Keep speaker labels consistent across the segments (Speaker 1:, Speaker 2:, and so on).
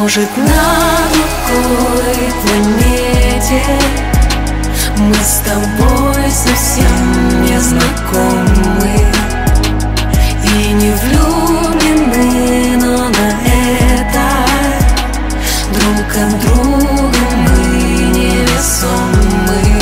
Speaker 1: Может, на другой планете мы с тобой совсем не знакомы и не влюблены, но на это друг от друга мы невесомы.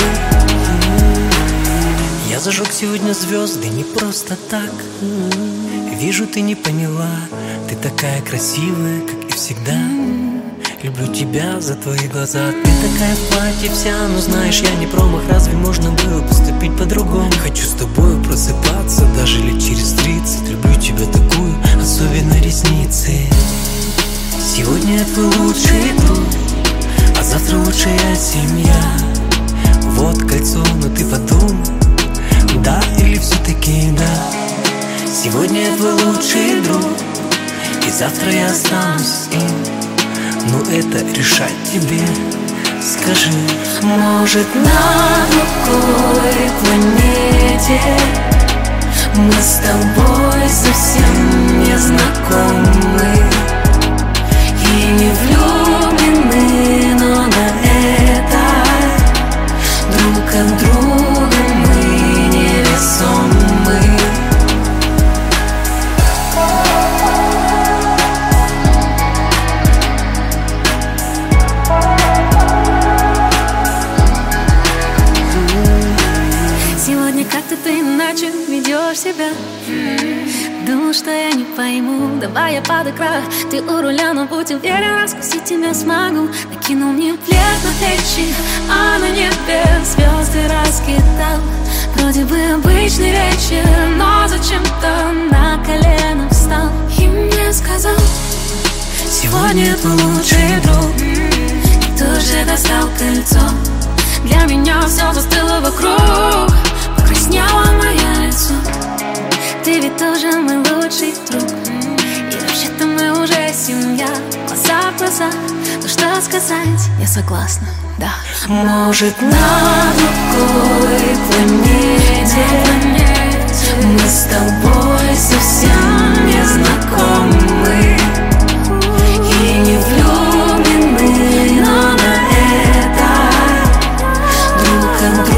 Speaker 2: Я зажег сегодня звезды не просто так. Вижу, ты не поняла, ты такая красивая, как и всегда. Люблю тебя за твои глаза. Ты такая в платье вся, но знаешь, я не промах. Разве можно было поступить по-другому? Хочу с тобой просыпаться даже лет через 30. Люблю тебя такую, особенно ресницы. Сегодня я твой лучший друг, а завтра лучшая семья. Вот кольцо, но ты подумай, да или все-таки да. Сегодня я твой лучший друг, и завтра я останусь им. Но это решать тебе, скажи.
Speaker 1: Может, на другой планете мы с тобой совсем не знакомы и не влюблены, но на это друг от друга мы невесомы.
Speaker 3: Сегодня как-то ты иначе ведешь себя. Думал, что я не пойму. Давай я под экран, ты у руля, но будь уверен, раскусить тебя смогу. Накинул мне плед на плечи, а на небе звезды раскидал. Вроде бы обычный вечер, но зачем-то на колено встал и мне сказал: сегодня я твой лучший друг. И тут же достал кольцо. Для меня все застыло вокруг, покраснело мое лицо. Ты ведь тоже мой лучший друг, и вообще-то мы уже семья. Глаза в глаза, ну что сказать, я согласна, да.
Speaker 1: Может, на другой планете мы с тобой совсем не знакомы и не влюблены, но на это друг от друга